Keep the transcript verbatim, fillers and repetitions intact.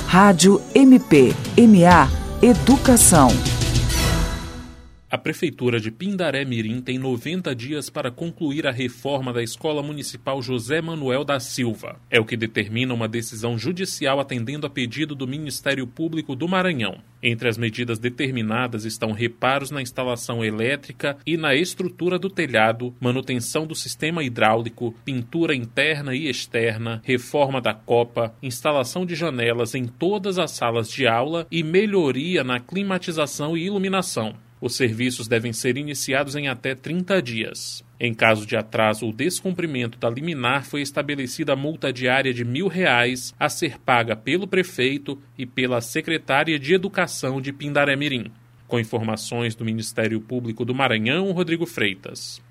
Rádio M P M A Educação. A Prefeitura de Pindaré-Mirim tem noventa dias para concluir a reforma da Escola Municipal José Manuel da Silva. É o que determina uma decisão judicial atendendo a pedido do Ministério Público do Maranhão. Entre as medidas determinadas estão reparos na instalação elétrica e na estrutura do telhado, manutenção do sistema hidráulico, pintura interna e externa, reforma da copa, instalação de janelas em todas as salas de aula e melhoria na climatização e iluminação. Os serviços devem ser iniciados em até trinta dias. Em caso de atraso ou descumprimento da liminar, foi estabelecida a multa diária de mil reais a ser paga pelo prefeito e pela secretária de Educação de Pindaré-Mirim. Com informações do Ministério Público do Maranhão, Rodrigo Freitas.